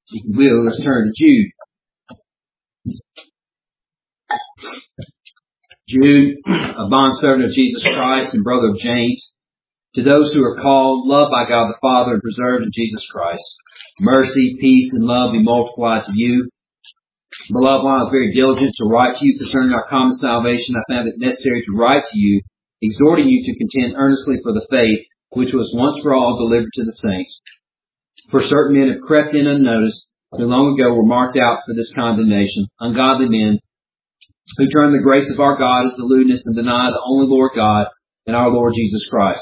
If you will, let's turn to Jude. Jude, a bondservant of Jesus Christ and brother of James, to those who are called, loved by God the Father, and preserved in Jesus Christ, mercy, peace, and love be multiplied to you. Beloved, while I was very diligent to write to you concerning our common salvation, I found it necessary to write to you, exhorting you to contend earnestly for the faith which was once for all delivered to the saints. For certain men have crept in unnoticed, who long ago were marked out for this condemnation, ungodly men, who turn the grace of our God into lewdness and deny the only Lord God and our Lord Jesus Christ.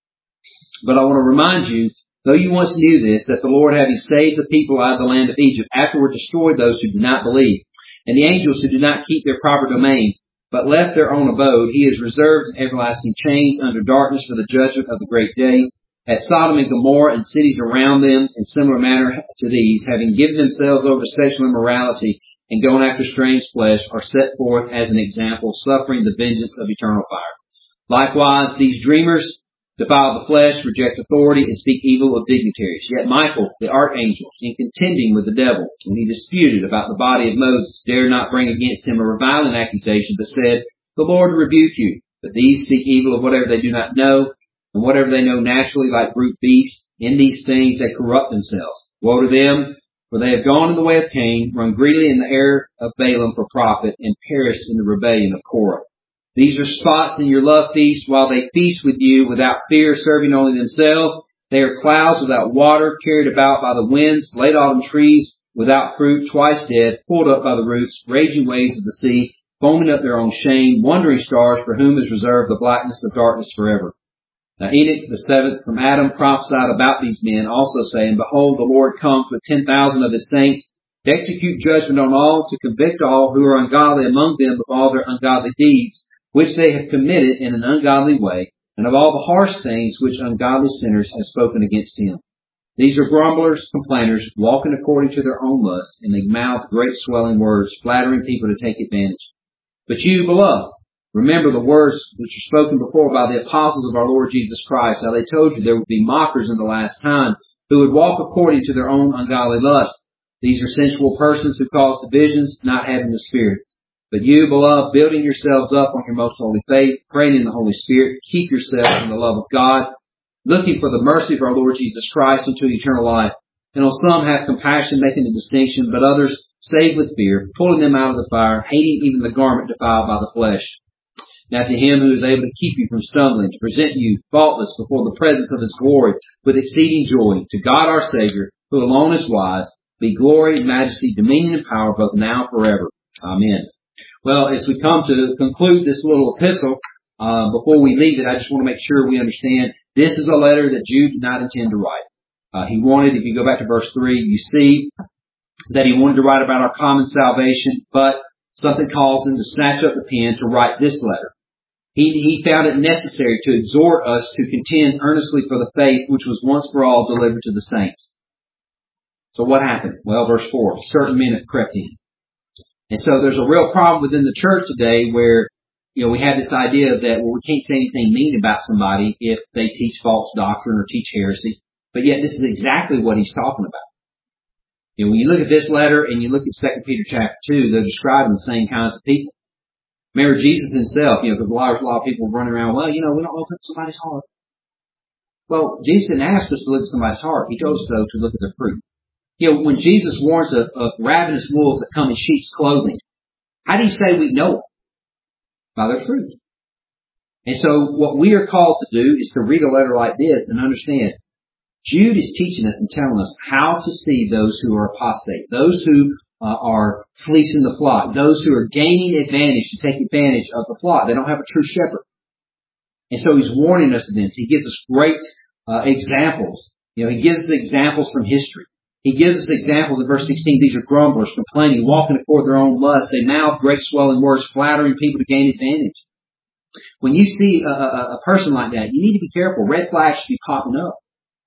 But I want to remind you, though you once knew this, that the Lord, having saved the people out of the land of Egypt, afterward destroyed those who did not believe, and the angels who did not keep their proper domain, but left their own abode. He is reserved in everlasting chains under darkness for the judgment of the great day, as Sodom and Gomorrah and cities around them in similar manner to these, having given themselves over to sexual immorality and gone after strange flesh, are set forth as an example, suffering the vengeance of eternal fire. Likewise, these dreamers defile the flesh, reject authority, and speak evil of dignitaries. Yet Michael, the archangel, in contending with the devil, when he disputed about the body of Moses, dared not bring against him a reviling accusation, but said, "The Lord rebuke you." But these speak evil of whatever they do not know, and whatever they know naturally, like brute beasts. In these things they corrupt themselves. Woe to them, for they have gone in the way of Cain, run greedily in the error of Balaam for profit, and perished in the rebellion of Korah. These are spots in your love feast, while they feast with you without fear, serving only themselves. They are clouds without water, carried about by the winds, late autumn trees without fruit, twice dead, pulled up by the roots, raging waves of the sea, foaming up their own shame, wandering stars, for whom is reserved the blackness of darkness forever. Now Enoch, the seventh from Adam, prophesied about these men, also saying, "Behold, the Lord comes with 10,000 of his saints, to execute judgment on all, to convict all who are ungodly among them of all their ungodly deeds, which they have committed in an ungodly way, and of all the harsh things which ungodly sinners have spoken against him. These are grumblers, complainers, walking according to their own lust, and they mouth great swelling words, flattering people to take advantage. But you, beloved, remember the words which were spoken before by the apostles of our Lord Jesus Christ, how they told you there would be mockers in the last time, who would walk according to their own ungodly lust. These are sensual persons who cause divisions, not having the Spirit. But you, beloved, building yourselves up on your most holy faith, praying in the Holy Spirit, keep yourselves in the love of God, looking for the mercy of our Lord Jesus Christ unto eternal life. And on some have compassion, making a distinction, but others save with fear, pulling them out of the fire, hating even the garment defiled by the flesh. Now to him who is able to keep you from stumbling, to present you faultless before the presence of his glory with exceeding joy, to God our Savior, who alone is wise, be glory, majesty, dominion, and power, both now and forever. Amen. Well, as we come to conclude this little epistle, before we leave it, I just want to make sure we understand this is a letter that Jude did not intend to write. He wanted, if you go back to verse 3, you see that he wanted to write about our common salvation, but something caused him to snatch up the pen to write this letter. He found it necessary to exhort us to contend earnestly for the faith which was once for all delivered to the saints. So what happened? Well, verse 4, certain men have crept in. And so there's a real problem within the church today where, we have this idea that, we can't say anything mean about somebody if they teach false doctrine or teach heresy. But yet this is exactly what he's talking about. When you look at this letter and you look at 2 Peter chapter 2, they're describing the same kinds of people. Remember Jesus himself, because a lot of people running around, we don't open up somebody's heart. Well, Jesus didn't ask us to look at somebody's heart. He told us, though, to look at their fruit. When Jesus warns of ravenous wolves that come in sheep's clothing, how do you say we know them? By their fruit. And so what we are called to do is to read a letter like this and understand Jude is teaching us and telling us how to see those who are apostate, those who are fleecing the flock, those who are gaining advantage to take advantage of the flock. They don't have a true shepherd. And so he's warning us of them. He gives us great examples. He gives us examples from history. He gives us examples in verse 16. These are grumblers, complaining, walking according to their own lust. They mouth great swelling words, flattering people to gain advantage. When you see a person like that, you need to be careful. Red flags should be popping up.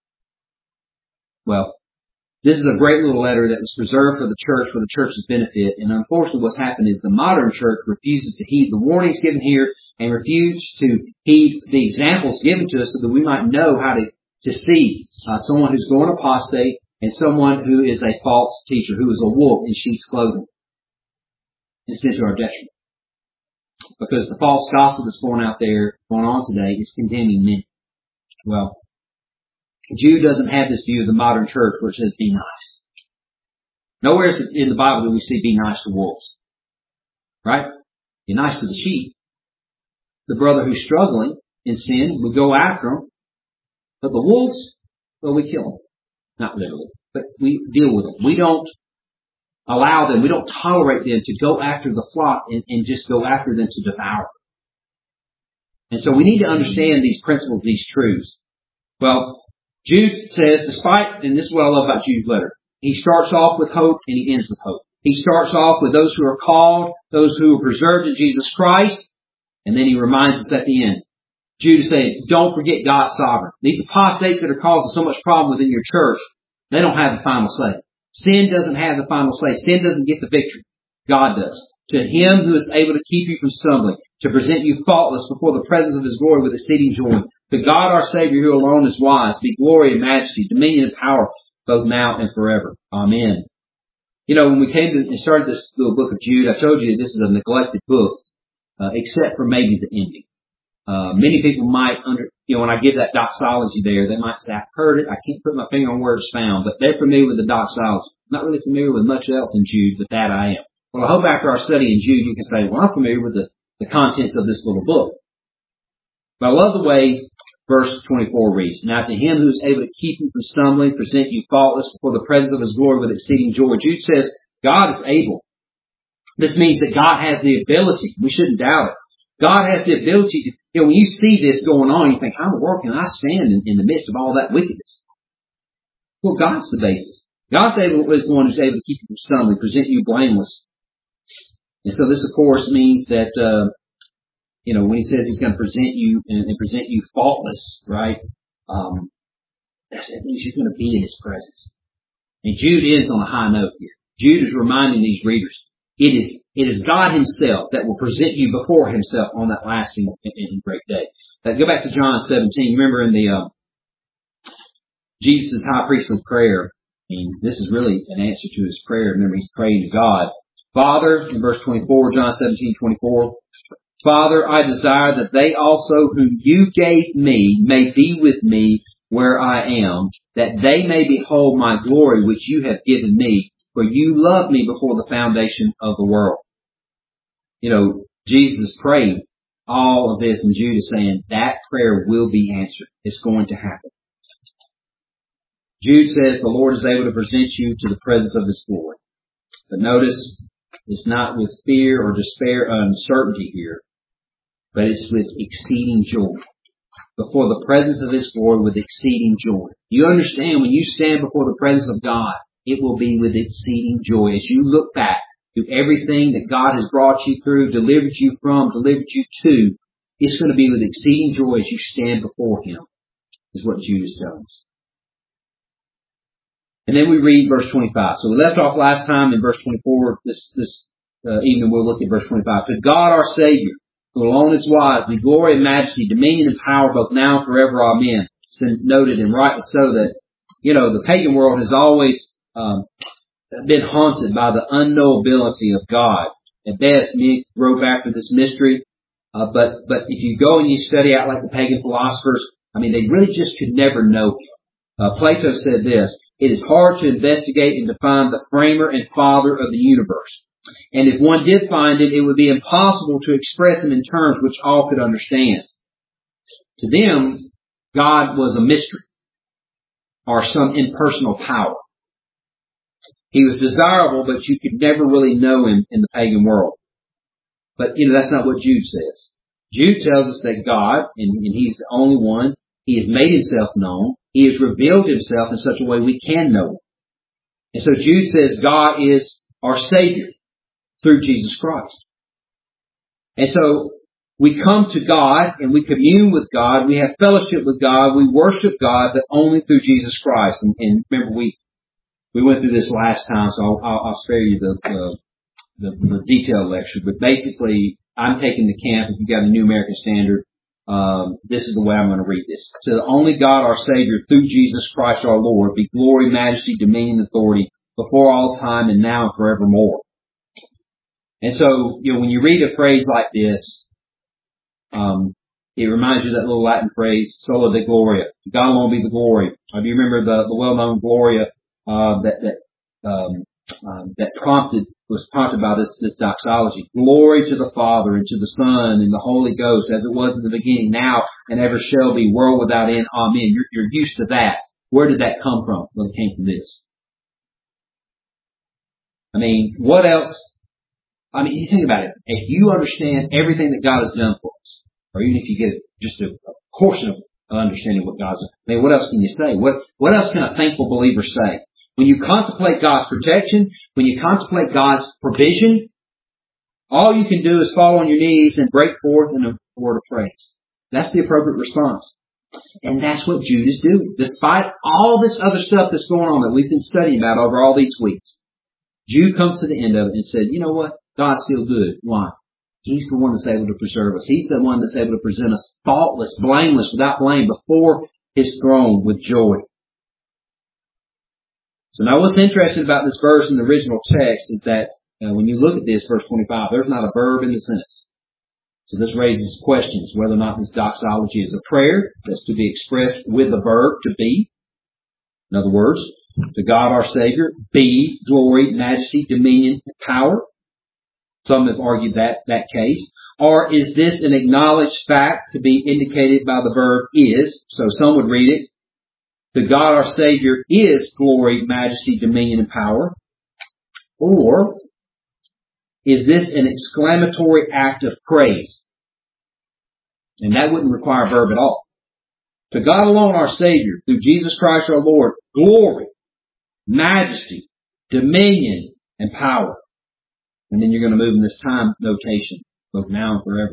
Well, this is a great little letter that was preserved for the church's benefit. And unfortunately what's happened is the modern church refuses to heed the warnings given here and refuses to heed the examples given to us so that we might know how to see someone who's going apostate, and someone who is a false teacher, who is a wolf in sheep's clothing. It's been to our detriment. Because the false gospel that's going on today is condemning many. Well, Jude doesn't have this view of the modern church where it says be nice. Nowhere in the Bible do we see be nice to wolves. Right? Be nice to the sheep. The brother who's struggling in sin, we go after him. But the wolves, well, we kill them. Not literally, but we deal with them. We don't allow them, we don't tolerate them to go after the flock and just go after them to devour. And so we need to understand these principles, these truths. Well, Jude says, despite, and this is what I love about Jude's letter, he starts off with hope and he ends with hope. He starts off with those who are called, those who are preserved in Jesus Christ, and then he reminds us at the end. Jude is saying, don't forget God's sovereign. These apostates that are causing so much problem within your church, they don't have the final say. Sin doesn't have the final say. Sin doesn't get the victory. God does. To him who is able to keep you from stumbling, to present you faultless before the presence of his glory with exceeding joy. To God our Savior, who alone is wise, be glory and majesty, dominion and power, both now and forever. Amen. You know, when we came to and started this little book of Jude, I told you this is a neglected book, except for maybe the ending. Many people might when I give that doxology there, they might say, I've heard it, I can't put my finger on where it's found, but they're familiar with the doxology. I'm not really familiar with much else in Jude, but that I am. Well, I hope after our study in Jude, you can say, well, I'm familiar with the contents of this little book. But I love the way verse 24 reads, now to him who is able to keep you from stumbling, present you faultless before the presence of his glory with exceeding joy. Jude says, God is able. This means that God has the ability. We shouldn't doubt it. God has the ability to, when you see this going on, you think, how in the world can I stand in the midst of all that wickedness? Well, God's the basis. God's is the one who's able to keep you from stumbling, present you blameless. And so this, of course, means that, when he says he's going to present you and present you faultless, right? That means you're going to be in his presence. And Jude ends on a high note here. Jude is reminding these readers, it is God himself that will present you before himself on that lasting and great day. Go back to John 17. You remember in the Jesus' high priestly prayer, and this is really an answer to his prayer. Remember, he's praying to God. Father, in verse 24, John 17:24, Father, I desire that they also whom you gave me may be with me where I am, that they may behold my glory which you have given me, for you loved me before the foundation of the world. Jesus prayed all of this, and Jude is saying that prayer will be answered. It's going to happen. Jude says the Lord is able to present you to the presence of his glory. But notice, it's not with fear or despair or uncertainty here, but it's with exceeding joy. Before the presence of his glory with exceeding joy. You understand, when you stand before the presence of God, it will be with exceeding joy. As you look back through everything that God has brought you through, delivered you from, delivered you to, it's going to be with exceeding joy as you stand before him, is what Jude is telling us. And then we read verse 25. So we left off last time in verse 24. This evening we'll look at verse 25. To God our Savior, who alone is wise, be glory and majesty, dominion and power, both now and forever. Amen. It's been noted, and rightly so, that, the pagan world has always been haunted by the unknowability of God. At best, many grope after this mystery. But if you go and you study out like the pagan philosophers, they really just could never know him. Plato said this, it is hard to investigate and define the framer and father of the universe. And if one did find it, it would be impossible to express him in terms which all could understand. To them, God was a mystery or some impersonal power. He was desirable, but you could never really know him in the pagan world. But, that's not what Jude says. Jude tells us that God, and he's the only one, he has made himself known. He has revealed himself in such a way we can know him. And so Jude says God is our Savior through Jesus Christ. And so we come to God and we commune with God. We have fellowship with God. We worship God, but only through Jesus Christ. And remember, we went through this last time, so I'll spare you the detailed lecture. But basically, I'm taking the camp, if you've got a New American Standard, this is the way I'm going to read this. To the only God our Savior through Jesus Christ our Lord be glory, majesty, dominion, authority before all time and now and forevermore. And so, when you read a phrase like this, it reminds you of that little Latin phrase, sola de gloria. To God alone be the glory. Do you remember the well-known Gloria, that was prompted by this doxology? Glory to the Father and to the Son and the Holy Ghost as it was in the beginning, now and ever shall be, world without end. Amen. You're used to that. Where did that come from? Well, it came from this. What else? You think about it. If you understand everything that God has done for us, or even if you get just a portion of understanding what God's done, what else can you say? What else can a thankful believer say? When you contemplate God's protection, when you contemplate God's provision, all you can do is fall on your knees and break forth in a word of praise. That's the appropriate response. And that's what Jude is doing. Despite all this other stuff that's going on that we've been studying about over all these weeks, Jude comes to the end of it and said, you know what? God's still good. Why? He's the one that's able to preserve us. He's the one that's able to present us faultless, blameless, without blame before His throne with joy. So now what's interesting about this verse in the original text is that when you look at this, verse 25, there's not a verb in the sentence. So this raises questions whether or not this doxology is a prayer that's to be expressed with the verb to be. In other words, to God our Savior be glory, majesty, dominion, and power. Some have argued that case. Or is this an acknowledged fact to be indicated by the verb is? So some would read it. To God our Savior is glory, majesty, dominion, and power. Or is this an exclamatory act of praise? And that wouldn't require a verb at all. To God alone our Savior, through Jesus Christ our Lord, glory, majesty, dominion, and power. And then you're going to move in this time notation, both now and forever.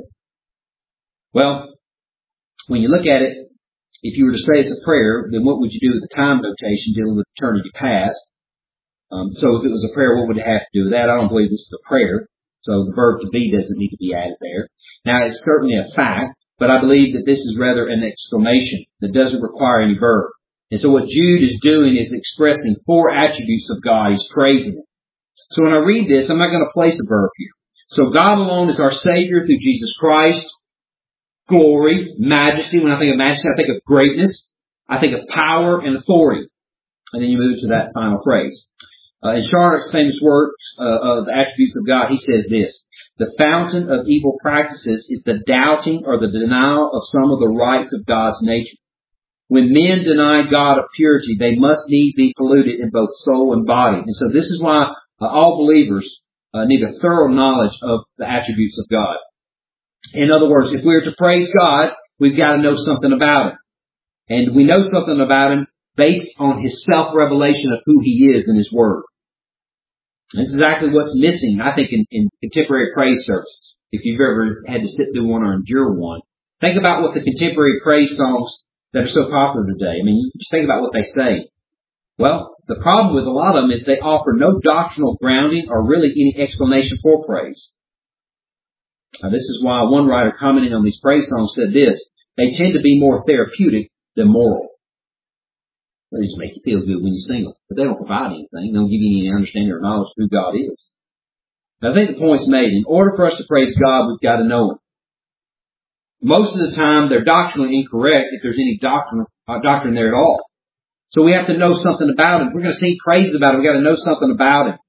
Well, when you look at it, if you were to say it's a prayer, then what would you do with the time notation dealing with eternity past? So if it was a prayer, what would it have to do with that? I don't believe this is a prayer. So the verb to be doesn't need to be added there. Now, it's certainly a fact, but I believe that this is rather an exclamation that doesn't require any verb. And so what Jude is doing is expressing four attributes of God. He's praising Him. So when I read this, I'm not going to place a verb here. So God alone is our Savior through Jesus Christ. Glory, majesty. When I think of majesty, I think of greatness. I think of power and authority. And then you move to that final phrase. In Charnock's famous works of the attributes of God, he says this: the fountain of evil practices is the doubting or the denial of some of the rights of God's nature. When men deny God of purity, they must need be polluted in both soul and body. And so this is why all believers need a thorough knowledge of the attributes of God. In other words, if we're to praise God, we've got to know something about Him. And we know something about Him based on His self-revelation of who He is in His Word. That's exactly what's missing, I think, in contemporary praise services. If you've ever had to sit through one or endure one, think about what the contemporary praise songs that are so popular today. Just think about what they say. Well, the problem with a lot of them is they offer no doctrinal grounding or really any explanation for praise. Now, this is why one writer commenting on these praise songs said this: they tend to be more therapeutic than moral. They just make you feel good when you sing them, but they don't provide anything. They don't give you any understanding or knowledge of who God is. Now, I think the point's made. In order for us to praise God, we've got to know Him. Most of the time, they're doctrinally incorrect if there's any doctrine there at all. So we have to know something about Him. We're going to sing praises about Him. We've got to know something about Him.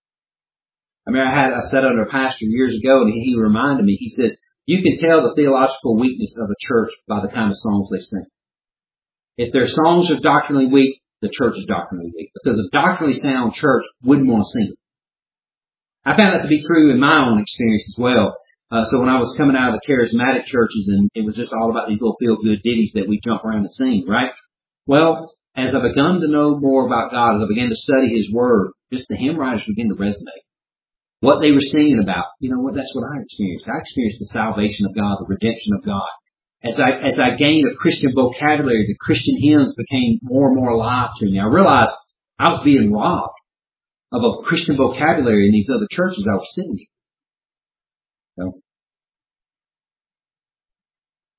I sat under a pastor years ago, and he reminded me, he says, you can tell the theological weakness of a church by the kind of songs they sing. If their songs are doctrinally weak, the church is doctrinally weak. Because a doctrinally sound church wouldn't want to sing it. I found that to be true in my own experience as well. So when I was coming out of the charismatic churches, and it was just all about these little feel-good ditties that we jump around and sing, right? Well, as I begun to know more about God, as I began to study His Word, just the hymn writers began to resonate. What they were singing about, that's what I experienced. I experienced the salvation of God, the redemption of God. As I gained a Christian vocabulary, the Christian hymns became more and more alive to me. I realized I was being robbed of a Christian vocabulary in these other churches I was sitting in.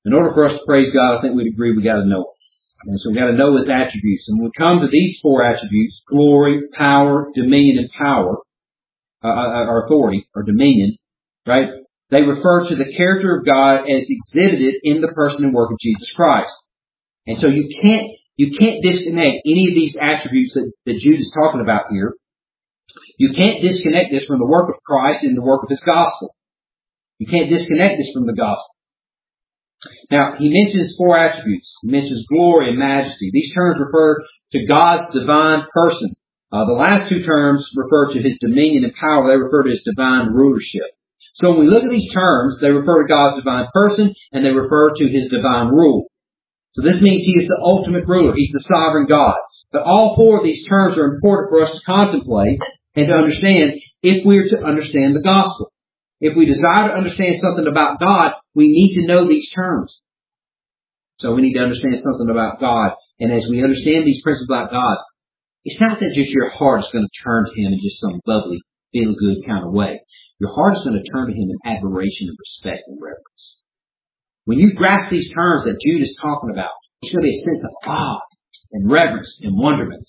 In order for us to praise God, I think we'd agree we got to know Him. And so we got to know His attributes. And when we come to these four attributes, glory, power, dominion, and power, or authority, or dominion, right? They refer to the character of God as exhibited in the person and work of Jesus Christ. And so you can't disconnect any of these attributes that Jude is talking about here. You can't disconnect this from the work of Christ and the work of His gospel. You can't disconnect this from the gospel. Now, he mentions four attributes. He mentions glory and majesty. These terms refer to God's divine person. The last two terms refer to His dominion and power. They refer to His divine rulership. So when we look at these terms, they refer to God's divine person and they refer to His divine rule. So this means He is the ultimate ruler. He's the sovereign God. But all four of these terms are important for us to contemplate and to understand if we are to understand the gospel. If we desire to understand something about God, we need to know these terms. So we need to understand something about God. And as we understand these principles about God, it's not that just your heart is going to turn to Him in just some lovely, feel-good kind of way. Your heart is going to turn to Him in admiration and respect and reverence. When you grasp these terms that Jude is talking about, there's going to be a sense of awe and reverence and wonderment.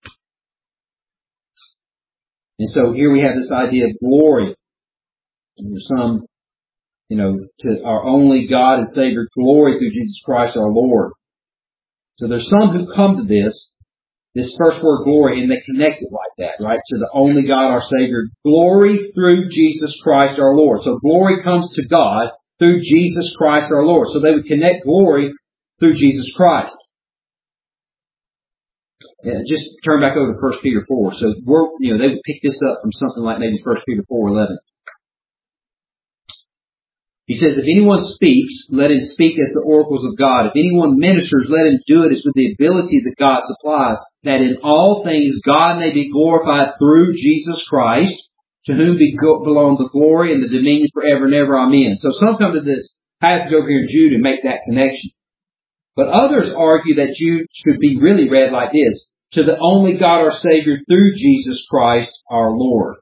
And so here we have this idea of glory. And there's some, to our only God and Savior, glory through Jesus Christ our Lord. So there's some who come to this first word glory, and they connect it like that, right? To the only God our Savior, glory through Jesus Christ our Lord. So glory comes to God through Jesus Christ our Lord. So they would connect glory through Jesus Christ. Just turn back over to 1 Peter 4. So they would pick this up from something like maybe 1 Peter 4:11. He says, if anyone speaks, let him speak as the oracles of God. If anyone ministers, let him do it as with the ability that God supplies, that in all things God may be glorified through Jesus Christ, to whom belong the glory and the dominion forever and ever. Amen. So some come to this passage over here in Jude and make that connection. But others argue that Jude should be really read like this, to the only God our Savior through Jesus Christ our Lord.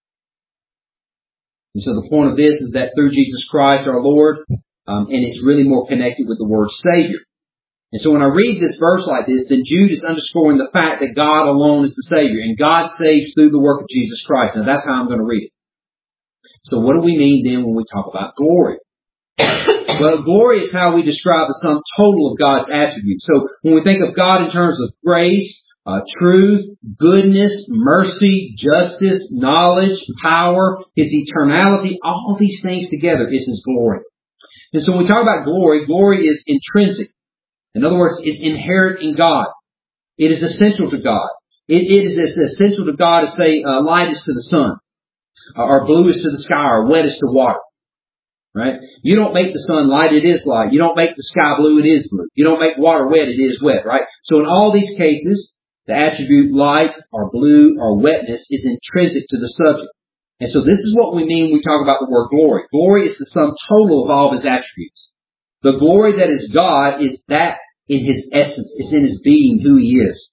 And so the point of this is that through Jesus Christ our Lord, and it's really more connected with the word Savior. And so when I read this verse like this, then Jude is underscoring the fact that God alone is the Savior, and God saves through the work of Jesus Christ. Now that's how I'm going to read it. So what do we mean then when we talk about glory? Well, glory is how we describe the sum total of God's attributes. So when we think of God in terms of grace, truth, goodness, mercy, justice, knowledge, power, His eternality, all these things together is His glory. And so when we talk about glory, glory is intrinsic. In other words, it's inherent in God. It is essential to God. It is as essential to God as, say, light is to the sun, or blue is to the sky, or wet is to water. Right? You don't make the sun light, it is light. You don't make the sky blue, it is blue. You don't make water wet, it is wet. Right? So in all these cases, the attribute light or blue or wetness is intrinsic to the subject. And so this is what we mean when we talk about the word glory. Glory is the sum total of all of His attributes. The glory that is God is that in His essence. It's in His being, who He is.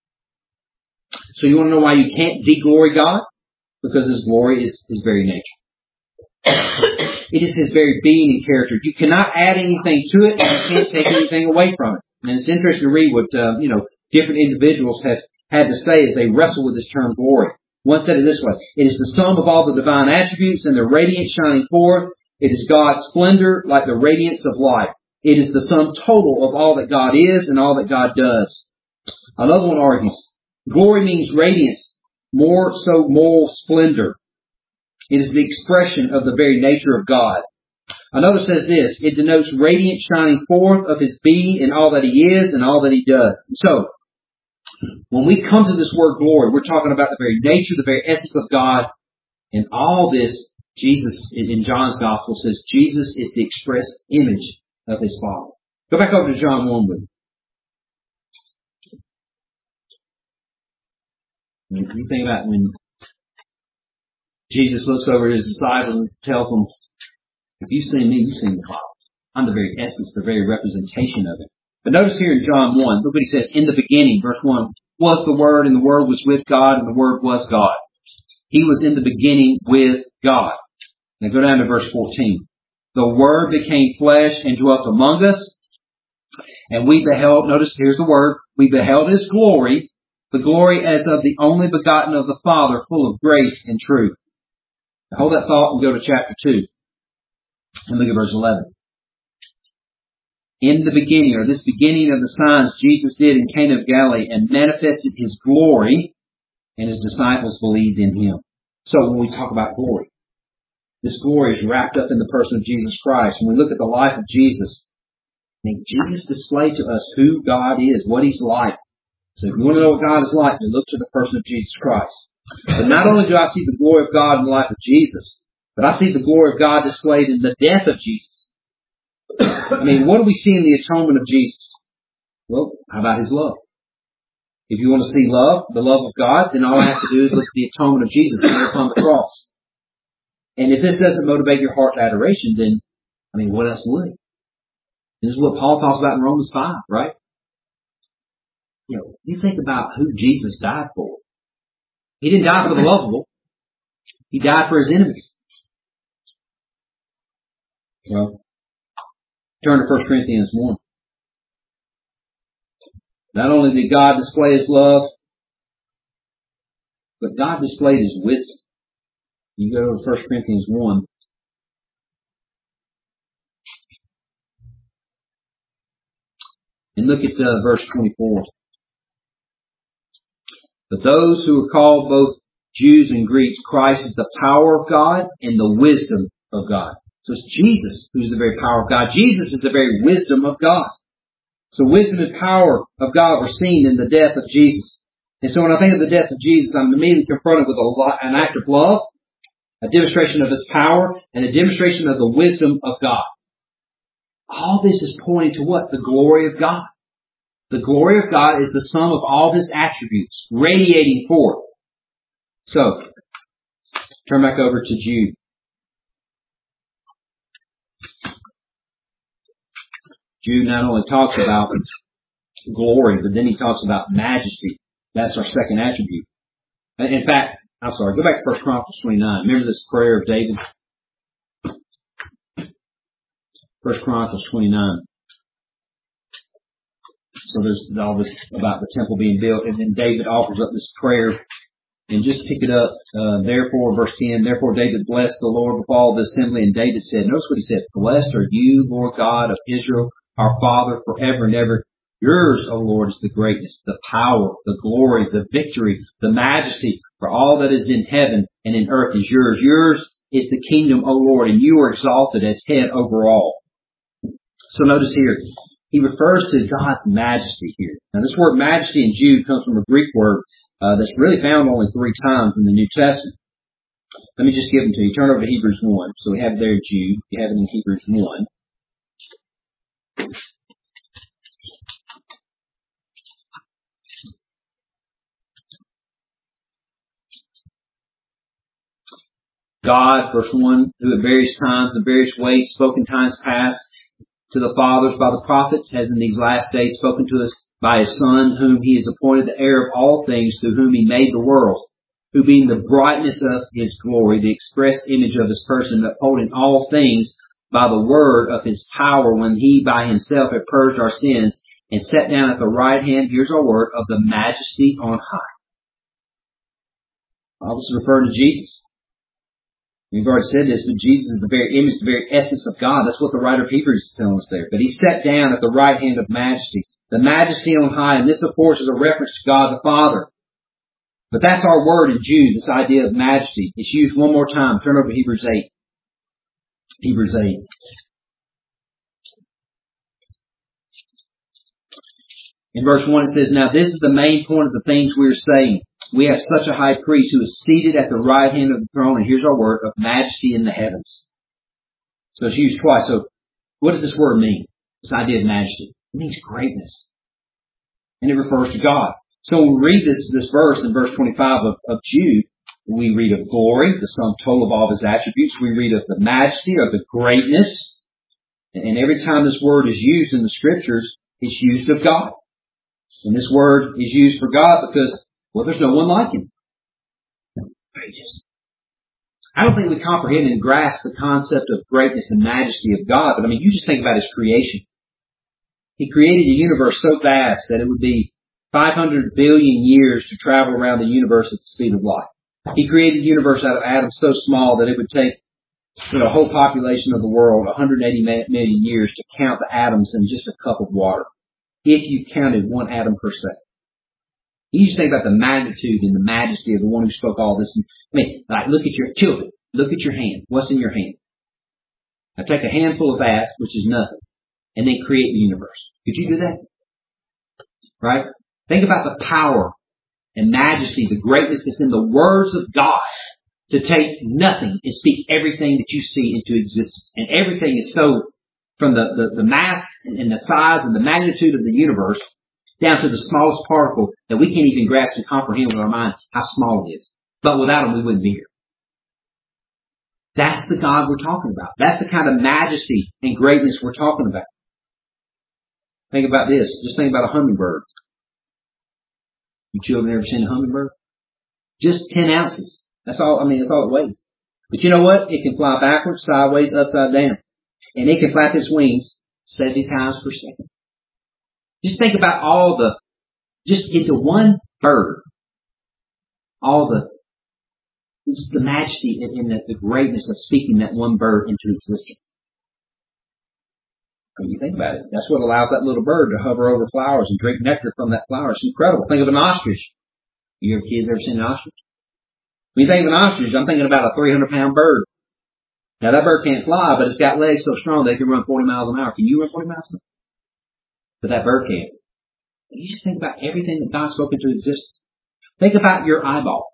So you want to know why you can't de-glory God? Because His glory is His very nature. It is His very being and character. You cannot add anything to it, and you can't take anything away from it. And it's interesting to read what, different individuals have had to say as they wrestle with this term glory. One said it this way: it is the sum of all the divine attributes and their radiance shining forth. It is God's splendor like the radiance of light. It is the sum total of all that God is and all that God does. Another one argues, glory means radiance, more so moral splendor. It is the expression of the very nature of God. Another says this: it denotes radiance shining forth of His being in all that He is and all that He does. So, when we come to this word glory, we're talking about the very nature, the very essence of God. And all this, Jesus, in John's Gospel, says Jesus is the express image of His Father. Go back over to John 1 with me. You think about when Jesus looks over His disciples and tells them, if you've seen me, you've seen the Father. I'm the very essence, the very representation of it. But notice here in John 1, look what He says, in the beginning, verse 1, was the Word, and the Word was with God, and the Word was God. He was in the beginning with God. Now go down to verse 14. The Word became flesh and dwelt among us. And we beheld, notice here's the word, we beheld His glory, the glory as of the only begotten of the Father, full of grace and truth. Now hold that thought and go to chapter 2. And look at verse 11. In the beginning, or this beginning of the signs Jesus did in Cana of Galilee and manifested His glory, and His disciples believed in Him. So when we talk about glory, this glory is wrapped up in the person of Jesus Christ. When we look at the life of Jesus, I mean, Jesus displayed to us who God is, what He's like. So if you want to know what God is like, then look to the person of Jesus Christ. But not only do I see the glory of God in the life of Jesus, but I see the glory of God displayed in the death of Jesus. I mean, what do we see in the atonement of Jesus? Well, how about His love? If you want to see love, the love of God, then all I have to do is look at the atonement of Jesus there upon the cross. And if this doesn't motivate your heart to adoration, then, I mean, what else would? This is what Paul talks about in Romans 5, right? You know, you think about who Jesus died for. He didn't die for the lovable. He died for His enemies. Well, turn to 1 Corinthians 1. Not only did God display His love, but God displayed His wisdom. You go to 1 Corinthians 1. And look at verse 24. But those who are called both Jews and Greeks, Christ is the power of God and the wisdom of God. So it's Jesus who's the very power of God. Jesus is the very wisdom of God. So wisdom and power of God were seen in the death of Jesus. And so when I think of the death of Jesus, I'm immediately confronted with an act of love, a demonstration of His power, and a demonstration of the wisdom of God. All this is pointing to what? The glory of God. The glory of God is the sum of all His attributes, radiating forth. So, turn back over to Jude. Jude not only talks about glory, but then he talks about majesty. That's our second attribute. In fact, I'm sorry, go back to 1 Chronicles 29. Remember this prayer of David? 1 Chronicles 29. So there's all this about the temple being built, and then David offers up this prayer. And just pick it up, therefore, verse 10, therefore David blessed the Lord with all the assembly, and David said, notice what he said, blessed are you, Lord God of Israel, our Father, forever and ever. Yours, O Lord, is the greatness, the power, the glory, the victory, the majesty, for all that is in heaven and in earth is yours. Yours is the kingdom, O Lord, and you are exalted as head over all. So notice here, he refers to God's majesty here. Now this word majesty in Jude comes from a Greek word that's really found only 3 times in the New Testament. Let me just give them to you. Turn over to Hebrews 1. So we have it there in Jude. You have it in Hebrews 1. God, verse 1, who at various times and various ways spoke in times past to the fathers by the prophets, has in these last days spoken to us by His Son, whom He has appointed the heir of all things, through whom He made the world, who being the brightness of His glory, the express image of His person, upholding all things by the word of His power, when He by Himself had purged our sins, and sat down at the right hand, here's our word, of the majesty on high. All this is referring to Jesus. We've already said this, but Jesus is the very image, the very essence of God. That's what the writer of Hebrews is telling us there. But He sat down at the right hand of majesty, the majesty on high, and this of course is a reference to God the Father. But that's our word in Jude, this idea of majesty. It's used one more time. Turn over to Hebrews 8. Hebrews 8. In verse 1 it says, now this is the main point of the things we are saying. We have such a high priest who is seated at the right hand of the throne, and here's our word, of majesty in the heavens. So it's used twice. So what does this word mean? This idea of majesty. It means greatness. And it refers to God. So when we read this verse in verse 25 of Jude, we read of glory, the sum total of all of His attributes. We read of the majesty or the greatness. And every time this word is used in the scriptures, it's used of God. And this word is used for God because, well, there's no one like Him. Greatness. I don't think we comprehend and grasp the concept of greatness and majesty of God, but I mean, you just think about His creation. He created a universe so vast that it would be 500 billion years to travel around the universe at the speed of light. He created a universe out of atoms so small that it would take the whole population of the world 180 million years to count the atoms in just a cup of water, if you counted one atom per second. You just think about the magnitude and the majesty of the one who spoke all this. I mean, like, look at your children. Look at your hand. What's in your hand? Now take a handful of that, which is nothing, and then create the universe. Could you do that? Right? Think about the power and majesty, the greatness that's in the words of God to take nothing and speak everything that you see into existence. And everything is so, from the mass and the size and the magnitude of the universe down to the smallest particle that we can't even grasp and comprehend with our mind how small it is. But without Him, we wouldn't be here. That's the God we're talking about. That's the kind of majesty and greatness we're talking about. Think about this. Just think about a hummingbird. You children ever seen a hummingbird? Just 10 ounces. That's all it weighs. But you know what? It can fly backwards, sideways, upside down. And it can flap its wings 70 times per second. Just think about just into one bird, just the majesty and the greatness of speaking that one bird into existence. When you think about it, that's what allows that little bird to hover over flowers and drink nectar from that flower. It's incredible. Think of an ostrich. You kids ever seen an ostrich? When you think of an ostrich, I'm thinking about a 300-pound bird. Now that bird can't fly, but it's got legs so strong they can run 40 miles an hour. Can you run 40 miles an hour? But that bird can't. You just think about everything that God spoke into existence. Think about your eyeball.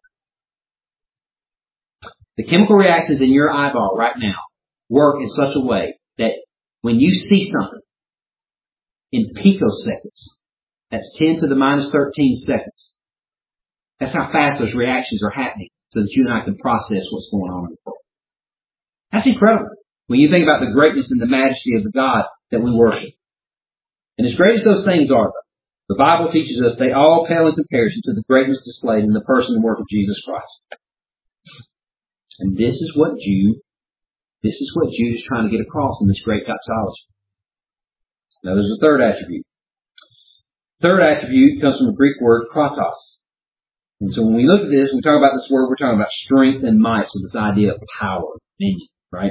The chemical reactions in your eyeball right now work in such a way that when you see something in picoseconds, that's 10 to the minus 13 seconds. That's how fast those reactions are happening so that you and I can process what's going on in the world. That's incredible when you think about the greatness and the majesty of the God that we worship. And as great as those things are, the Bible teaches us they all pale in comparison to the greatness displayed in the person and work of Jesus Christ. And this is what Jude is trying to get across in this great doxology. Now there's a third attribute. Third attribute comes from the Greek word kratos. And so when we look at this, we talk about this word, we're talking about strength and might. So this idea of power, dominion, right?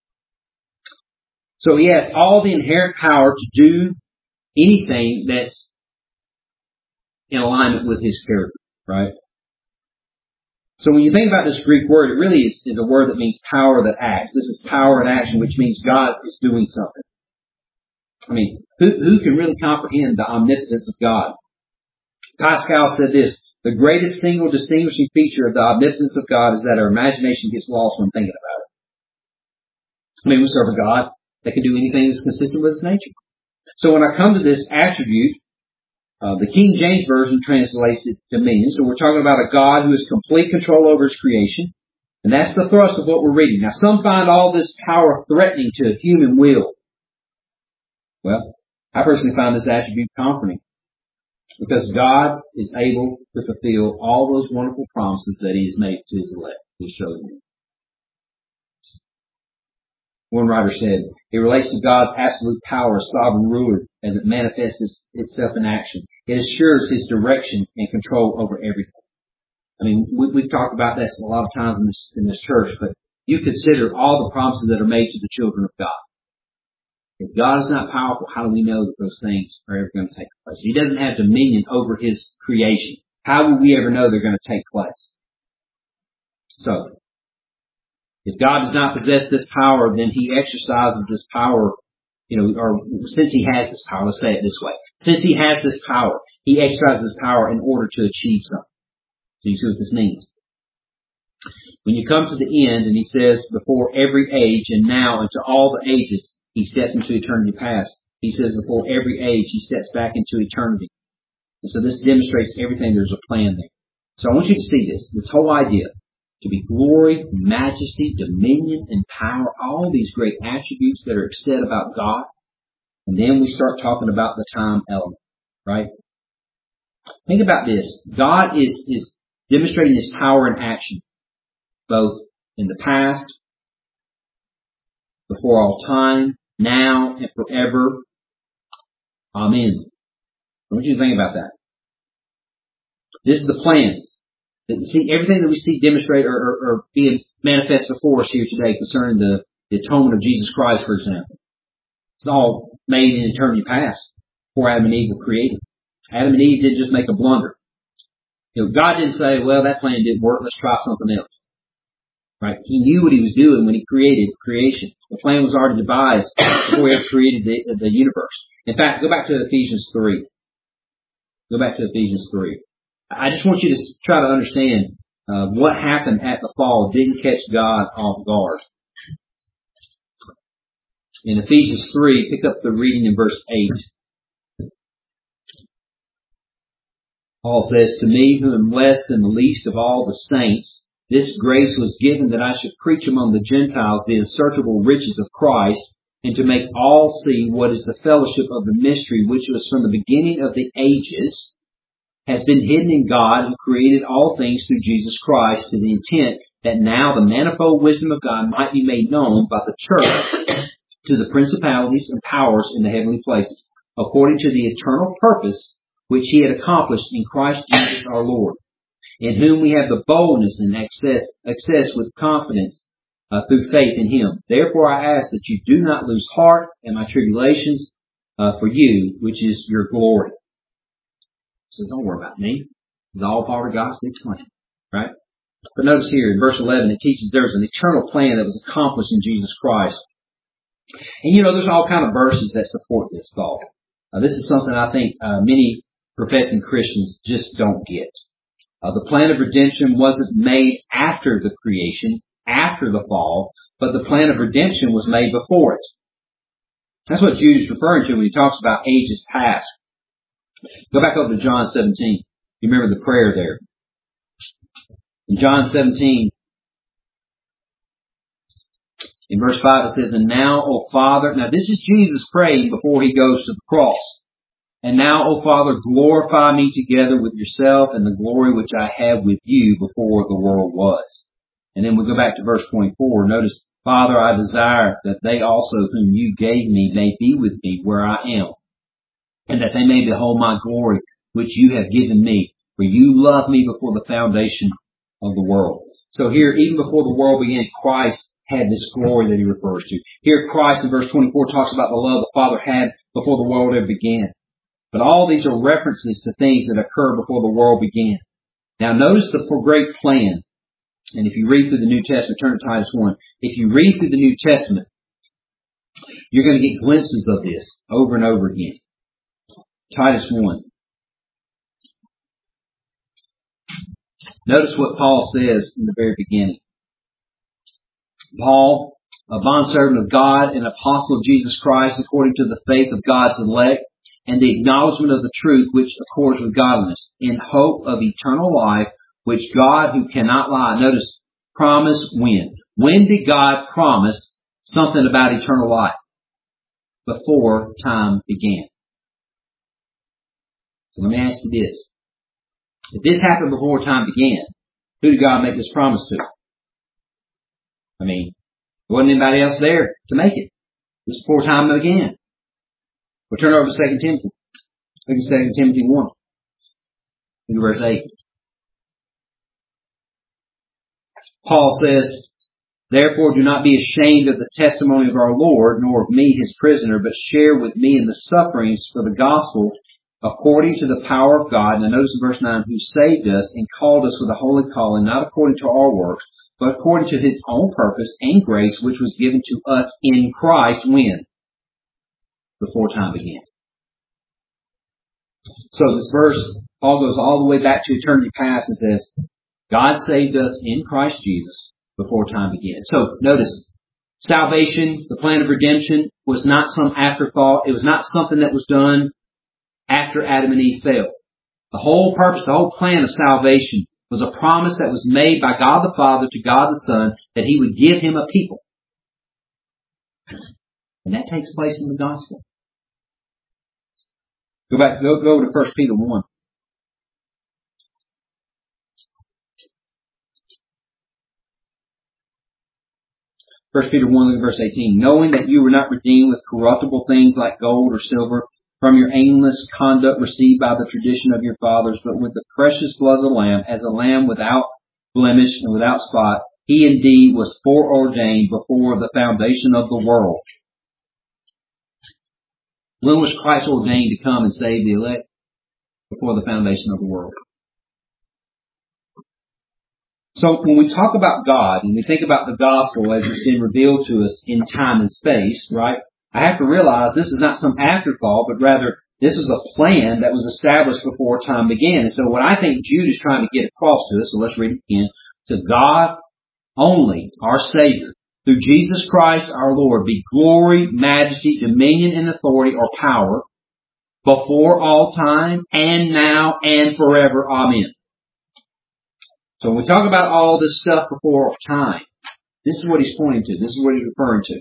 So he has all the inherent power to do anything that's in alignment with his character, right? So when you think about this Greek word, it really is a word that means power that acts. This is power in action, which means God is doing something. I mean, who can really comprehend the omnipotence of God? Pascal said this: the greatest single distinguishing feature of the omnipotence of God is that our imagination gets lost when thinking about it. I mean, we serve a God that can do anything that's consistent with His nature. So when I come to this attribute, the King James Version translates it dominion. So we're talking about a God who has complete control over His creation. And that's the thrust of what we're reading. Now, some find all this power threatening to human will. Well, I personally find this attribute comforting, because God is able to fulfill all those wonderful promises that He has made to His elect, His chosen. One writer said, it relates to God's absolute power as sovereign ruler as it manifests itself in action. It assures His direction and control over everything. I mean, we've talked about this a lot of times in this church, but you consider all the promises that are made to the children of God. If God is not powerful, how do we know that those things are ever going to take place? He doesn't have dominion over His creation. How will we ever know they're going to take place? So, if God does not possess this power, then He exercises this power, or since He has this power, let's say it this way. Since He has this power, He exercises this power in order to achieve something. So you see what this means. When you come to the end and He says, before every age and now and to all the ages, He steps into eternity past. He says before every age, He steps back into eternity. And so this demonstrates everything. There's a plan there. So I want you to see this whole idea. To be glory, majesty, dominion, and power, all these great attributes that are said about God. And then we start talking about the time element, right? Think about this. God is demonstrating His power in action, both in the past, before all time, now, and forever. Amen. I want you to think about that. This is the plan. See, everything that we see demonstrate or being manifest before us here today concerning the atonement of Jesus Christ, for example. It's all made in eternity past, before Adam and Eve were created. Adam and Eve didn't just make a blunder. God didn't say, well, that plan didn't work, let's try something else. Right? He knew what he was doing when he created creation. The plan was already devised before he ever created the universe. In fact, go back to Ephesians 3. Go back to Ephesians 3. I just want you to try to understand what happened at the fall didn't catch God off guard. In Ephesians 3, pick up the reading in verse 8. Paul says, to me who am less than the least of all the saints, this grace was given that I should preach among the Gentiles the unsearchable riches of Christ, and to make all see what is the fellowship of the mystery which was from the beginning of the ages, has been hidden in God who created all things through Jesus Christ, to the intent that now the manifold wisdom of God might be made known by the church to the principalities and powers in the heavenly places, according to the eternal purpose which he had accomplished in Christ Jesus our Lord, in whom we have the boldness and access with confidence through faith in him. Therefore I ask that you do not lose heart in my tribulations for you, which is your glory. He says, don't worry about me. This is all part of God's big plan, right? But notice here in verse 11, it teaches there's an eternal plan that was accomplished in Jesus Christ. And there's all kind of verses that support this thought. This is something I think many professing Christians just don't get. The plan of redemption wasn't made after the creation, after the fall, but the plan of redemption was made before it. That's what Jude is referring to when he talks about ages past. Go back over to John 17. You remember the prayer there. In John 17, in verse 5 it says, and now, O Father, now this is Jesus praying before he goes to the cross. And now, O Father, glorify me together with yourself in the glory which I had with you before the world was. And then we go back to verse 24. Notice, Father, I desire that they also whom you gave me may be with me where I am, and that they may behold my glory which you have given me. For you loved me before the foundation of the world. So here, even before the world began, Christ had this glory that he refers to. Here Christ in verse 24 talks about the love the Father had before the world ever began. But all these are references to things that occurred before the world began. Now notice the great plan. And if you read through the New Testament, turn to Titus 1. If you read through the New Testament, you're going to get glimpses of this over and over again. Titus 1. Notice what Paul says in the very beginning. Paul, a bondservant of God and apostle of Jesus Christ according to the faith of God's elect and the acknowledgement of the truth which accords with godliness, in hope of eternal life, which God who cannot lie, notice, promise when? When did God promise something about eternal life? Before time began. So let me ask you this. If this happened before time began, who did God make this promise to? I mean, there wasn't anybody else there to make it. It was before time began. We'll turn over to 2 Timothy. Look at 2 Timothy 1. Look at verse 8. Paul says, therefore do not be ashamed of the testimony of our Lord, nor of me his prisoner, but share with me in the sufferings for the gospel according to the power of God. Now notice in verse 9, who saved us and called us with a holy calling, not according to our works, but according to his own purpose and grace, which was given to us in Christ when? Before time began. So this verse, Paul goes all the way back to eternity past and says, God saved us in Christ Jesus before time began. So notice, salvation, the plan of redemption, was not some afterthought. It was not something that was done after Adam and Eve fell. The whole purpose, the whole plan of salvation was a promise that was made by God the Father to God the Son that he would give him a people. And that takes place in the gospel. Go to 1 Peter 1. 1 Peter 1, verse 18, knowing that you were not redeemed with corruptible things like gold or silver from your aimless conduct received by the tradition of your fathers, but with the precious blood of the Lamb, as a lamb without blemish and without spot. He indeed was foreordained before the foundation of the world. When was Christ ordained to come and save the elect? Before the foundation of the world. So when we talk about God and we think about the gospel as it's been revealed to us in time and space, right? I have to realize this is not some afterthought, but rather this is a plan that was established before time began. And so what I think Jude is trying to get across to us, so let's read it again. To God only, our Savior, through Jesus Christ our Lord, be glory, majesty, dominion, and authority or power before all time and now and forever. Amen. So when we talk about all this stuff before time, this is what he's pointing to. This is what he's referring to.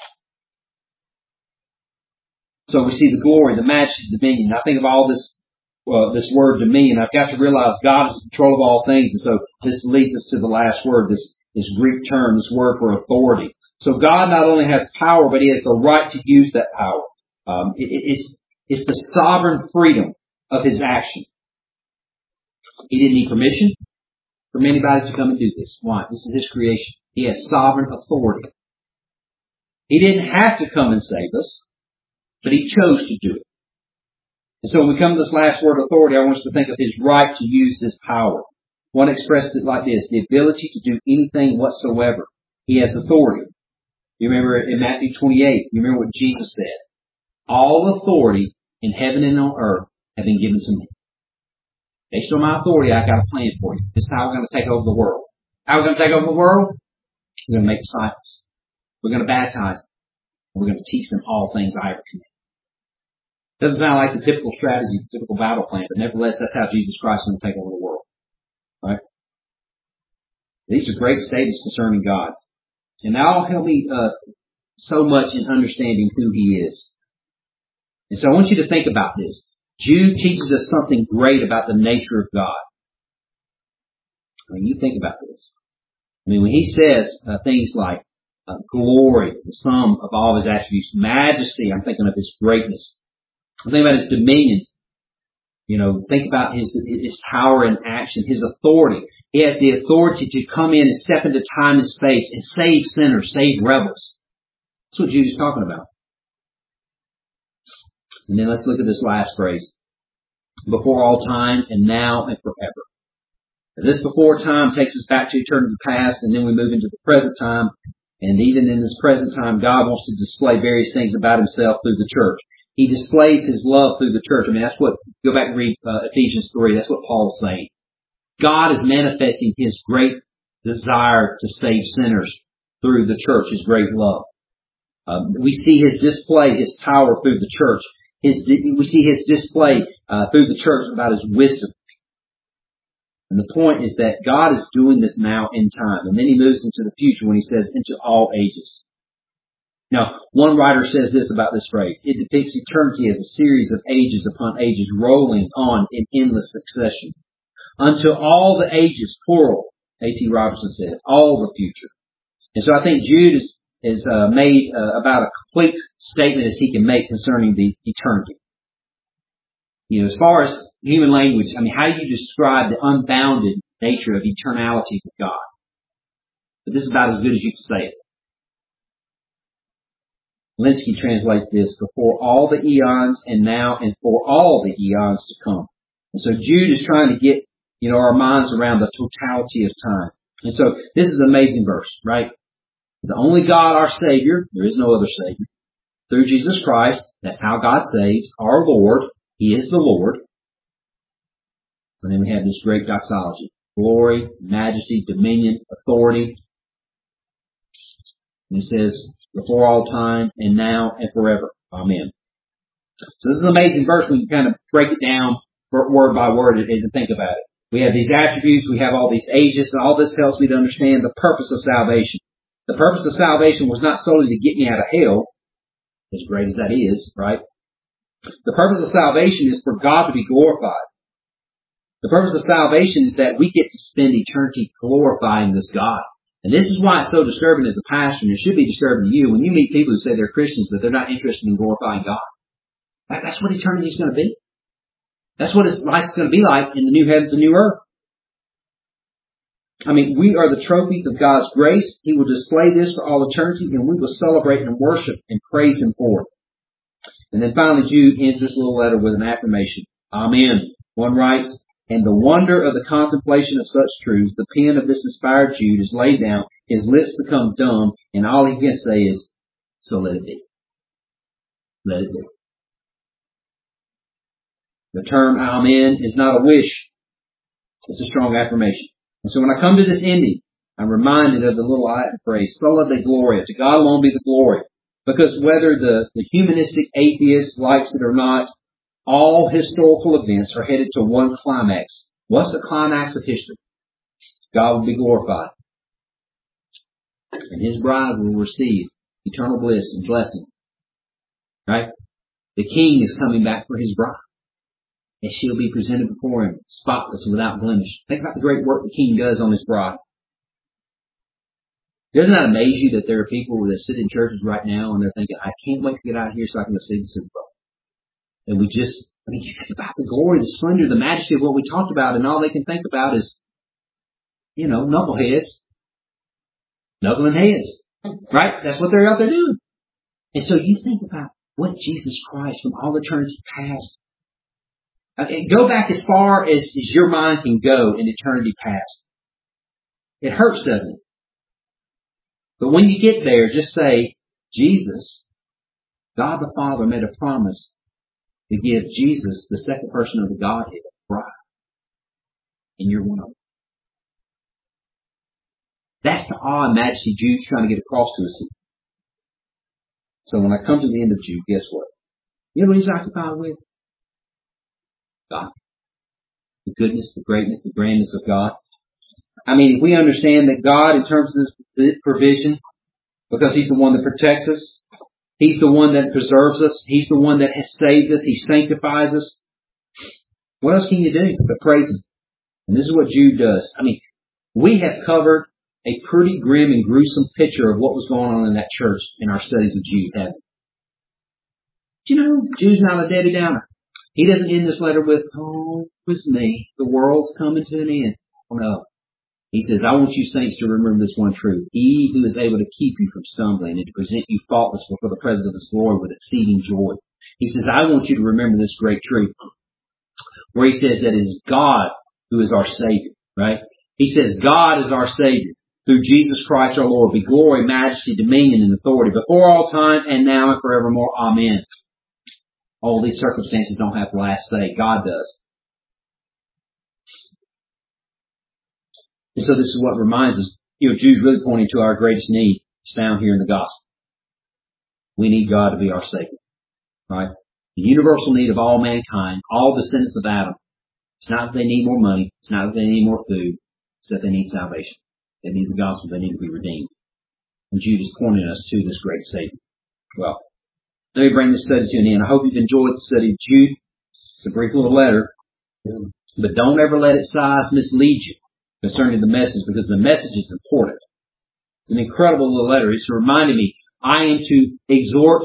So we see the glory, the majesty, the dominion. I think of all this, this word dominion. I've got to realize God is in control of all things. And so this leads us to the last word, this Greek term, this word for authority. So God not only has power, but He has the right to use that power. It's the sovereign freedom of His action. He didn't need permission from anybody to come and do this. Why? This is His creation. He has sovereign authority. He didn't have to come and save us, but He chose to do it. And so when we come to this last word, authority, I want us to think of His right to use His power. One expressed it like this, the ability to do anything whatsoever. He has authority. You remember in Matthew 28, you remember what Jesus said. All authority in heaven and on earth have been given to me. Based on my authority, I've got a plan for you. This is how we're going to take over the world. How are we going to take over the world? We're going to make disciples. We're going to baptize them. We're going to teach them all things I ever commanded. Doesn't sound like the typical strategy, the typical battle plan, but nevertheless, that's how Jesus Christ is going to take over the world. Right? These are great statements concerning God. And that'll help me so much in understanding who He is. And so I want you to think about this. Jude teaches us something great about the nature of God. I mean, you think about this. I mean, when he says things like glory, the sum of all His attributes, majesty, I'm thinking of His greatness. I'm thinking about His dominion. You know, think about His power and action, His authority. He has the authority to come in and step into time and space and save sinners, save rebels. That's what Jude is talking about. And then let's look at this last phrase. Before all time and now and forever. This before time takes us back to eternity past, and then we move into the present time. And even in this present time, God wants to display various things about Himself through the church. He displays His love through the church. I mean, that's what, go back and read Ephesians 3. That's what Paul's saying. God is manifesting His great desire to save sinners through the church, His great love. We see His display, His power through the church. We see His display through the church about His wisdom. And the point is that God is doing this now in time. And then He moves into the future when He says, into all ages. Now, one writer says this about this phrase. It depicts eternity as a series of ages upon ages rolling on in endless succession. Until all the ages, plural, A.T. Robertson said, all the future. And so I think Jude is made about a complete statement as he can make concerning the eternity. You know, as far as human language, I mean, how do you describe the unbounded nature of eternality with God? But this is about as good as you can say it. Linsky translates this, before all the eons and now and for all the eons to come. And so Jude is trying to get, you know, our minds around the totality of time. And so this is an amazing verse, right? The only God, our Savior, there is no other Savior, through Jesus Christ, that's how God saves, our Lord, He is the Lord. And then we have this great doxology. Glory, majesty, dominion, authority. And it says, before all time and now and forever. Amen. So this is an amazing verse when you kind of break it down word by word and think about it. We have these attributes, we have all these ages, and all this helps me to understand the purpose of salvation. The purpose of salvation was not solely to get me out of hell, as great as that is, right? The purpose of salvation is for God to be glorified. The purpose of salvation is that we get to spend eternity glorifying this God. And this is why it's so disturbing as a pastor, and it should be disturbing to you when you meet people who say they're Christians, but they're not interested in glorifying God. That's what eternity is going to be. That's what his life's going to be like in the new heavens and new earth. I mean, we are the trophies of God's grace. He will display this for all eternity, and we will celebrate and worship and praise Him for it. And then finally, Jude ends this little letter with an affirmation. Amen. One writes, and the wonder of the contemplation of such truths, the pen of this inspired Jude is laid down, his lips become dumb, and all he can say is, so let it be. Let it be. The term Amen is not a wish. It's a strong affirmation. And so when I come to this ending, I'm reminded of the little Latin phrase, sola Deo gloria. To God alone be the glory. Because whether the humanistic atheist likes it or not, all historical events are headed to one climax. What's the climax of history? God will be glorified. And His bride will receive eternal bliss and blessing. Right? The King is coming back for His bride. And she'll be presented before Him, spotless and without blemish. Think about the great work the King does on His bride. Doesn't that amaze you that there are people that sit in churches right now and they're thinking, I can't wait to get out of here so I can go see the Super Bowl. And you think about the glory, the splendor, the majesty of what we talked about, and all they can think about is, knuckleheads. Knuckling heads. Right? That's what they're out there doing. And so you think about what Jesus Christ from all eternity past. Go back as far as your mind can go in eternity past. It hurts, doesn't it? But when you get there, just say, Jesus, God the Father made a promise to give Jesus, the second person of the Godhead, a bride. And you're one of them. That's the awe and majesty Jude's trying to get across to us here. So when I come to the end of Jude, guess what? You know what he's occupied with? God. The goodness, the greatness, the grandness of God. I mean, if we understand that God, in terms of His provision, because He's the one that protects us, He's the one that preserves us, He's the one that has saved us, He sanctifies us. What else can you do but praise Him? And this is what Jude does. I mean, we have covered a pretty grim and gruesome picture of what was going on in that church in our studies of Jude, haven't we? Jude's not a Debbie Downer. He doesn't end this letter with, oh, it was me. The world's coming to an end. Oh, no. He says, I want you saints to remember this one truth. He who is able to keep you from stumbling and to present you faultless before the presence of His glory with exceeding joy. He says, I want you to remember this great truth. Where he says that it is God who is our Savior, right? He says, God is our Savior. Through Jesus Christ our Lord, be glory, majesty, dominion, and authority before all time and now and forevermore. Amen. All these circumstances don't have the last say. God does. And so this is what reminds us, Jude's really pointing to our greatest need. It's found here in the gospel. We need God to be our Savior. Right? The universal need of all mankind, all descendants of Adam. It's not that they need more money. It's not that they need more food. It's that they need salvation. They need the gospel. They need to be redeemed. And Jude is pointing us to this great Savior. Well, let me bring this study to an end. I hope you've enjoyed the study of Jude. It's a brief little letter. But don't ever let its size mislead you concerning the message, because the message is important. It's an incredible little letter. It's reminding me, I am to exhort,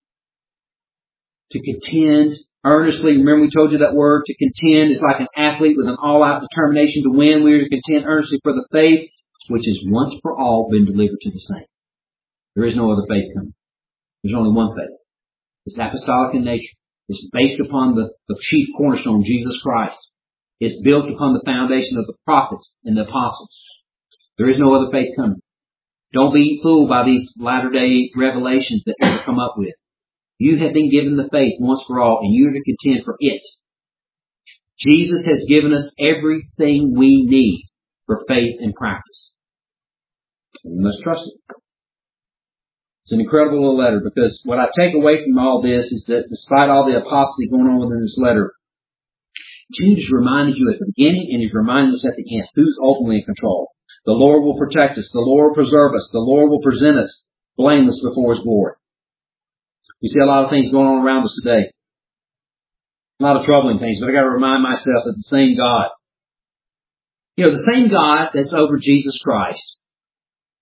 to contend earnestly. Remember we told you that word, to contend is like an athlete with an all-out determination to win. We are to contend earnestly for the faith which has once for all been delivered to the saints. There is no other faith coming. There's only one faith. It's apostolic in nature. It's based upon the chief cornerstone, Jesus Christ. It's built upon the foundation of the prophets and the apostles. There is no other faith coming. Don't be fooled by these latter-day revelations that people come up with. You have been given the faith once for all, and you are to contend for it. Jesus has given us everything we need for faith and practice. And we must trust it. It's an incredible little letter, because what I take away from all this is that despite all the apostasy going on within this letter, Jude has reminded you at the beginning and he's reminding us at the end who's ultimately in control. The Lord will protect us. The Lord will preserve us. The Lord will present us blameless before His glory. You see a lot of things going on around us today. A lot of troubling things, but I got to remind myself that the same God, the same God that's over Jesus Christ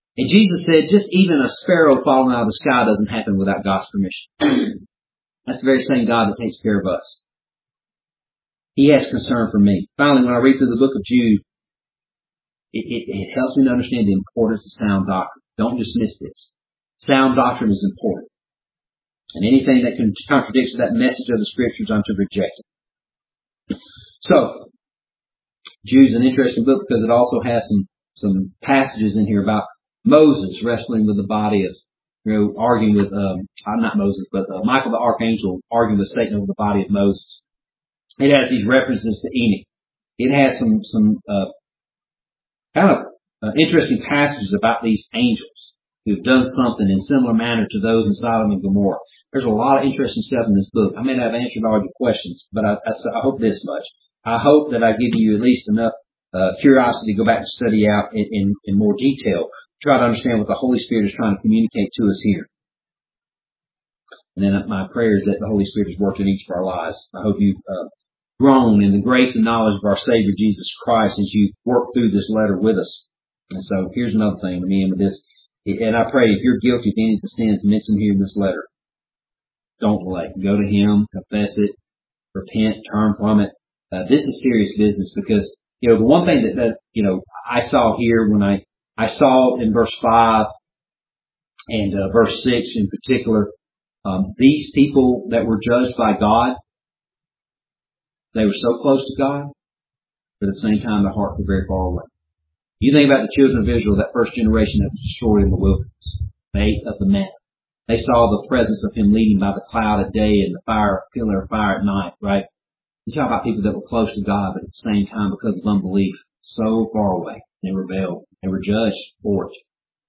And Jesus said, just even a sparrow falling out of the sky doesn't happen without God's permission. That's the very same God that takes care of us. He has concern for me. Finally, when I read through the book of Jude, it helps me to understand the importance of sound doctrine. Don't dismiss this. Sound doctrine is important. And anything that contradicts that message of the Scriptures, I'm to reject it. So, Jude's an interesting book because it also has some passages in here about Moses wrestling with the body of, arguing with, not Moses, but Michael the Archangel arguing with Satan over the body of Moses. It has these references to Enoch. It has some kind of interesting passages about these angels who've done something in similar manner to those in Sodom and Gomorrah. There's a lot of interesting stuff in this book. I may not have answered all your questions, but I hope this much. I hope that I give you at least enough curiosity to go back and study out in more detail, try to understand what the Holy Spirit is trying to communicate to us here. And then my prayer is that the Holy Spirit has worked in each of our lives. I hope you've grown in the grace and knowledge of our Savior Jesus Christ as you work through this letter with us. And so here's another thing. Let me end with this. And I pray if you're guilty of any of the sins mentioned here in this letter, don't delay. Go to Him, confess it, repent, turn from it. This is serious business because, the one thing that I saw here when I saw in verse 5 and verse 6 in particular, these people that were judged by God, they were so close to God, but at the same time their hearts were very far away. You think about the children of Israel, that first generation that was destroyed in the wilderness. They ate of the manna. They saw the presence of Him leading by the cloud at day and the pillar of fire at night, right? You talk about people that were close to God, but at the same time, because of unbelief, so far away. They rebelled. They were judged for it.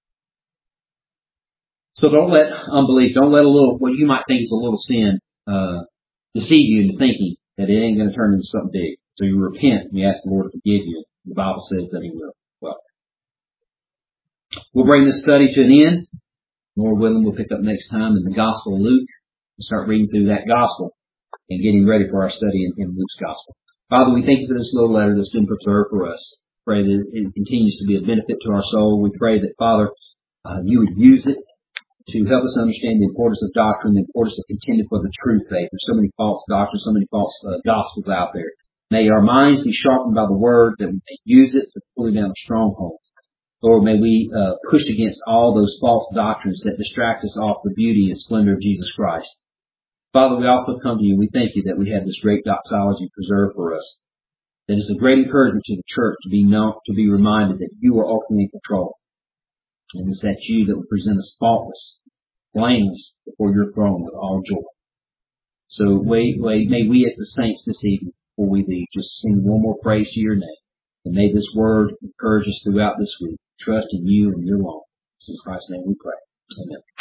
So don't let unbelief, don't let what you might think is a little sin, deceive you into thinking that it ain't going to turn into something big. So you repent and you ask the Lord to forgive you. The Bible says that He will. Well, we'll bring this study to an end. Lord willing, we'll pick up next time in the Gospel of Luke and start reading through that Gospel and getting ready for our study in Luke's Gospel. Father, we thank You for this little letter that's been preserved for us. Pray that it continues to be a benefit to our soul. We pray that, Father, You would use it to help us understand the importance of doctrine, the importance of contending for the true faith. There's so many false doctrines, so many false gospels out there. May our minds be sharpened by the Word, that we may use it to pull down strongholds. Lord, may we push against all those false doctrines that distract us off the beauty and splendor of Jesus Christ. Father, we also come to You. We thank You that we have this great doxology preserved for us. That is a great encouragement to the church to be reminded that You are ultimately in control. And it's that You that will present us faultless, blameless before Your throne with all joy. So may we as the saints this evening, before we leave, just sing one more praise to Your name. And may this word encourage us throughout this week. Trust in You and You alone. In Christ's name we pray. Amen.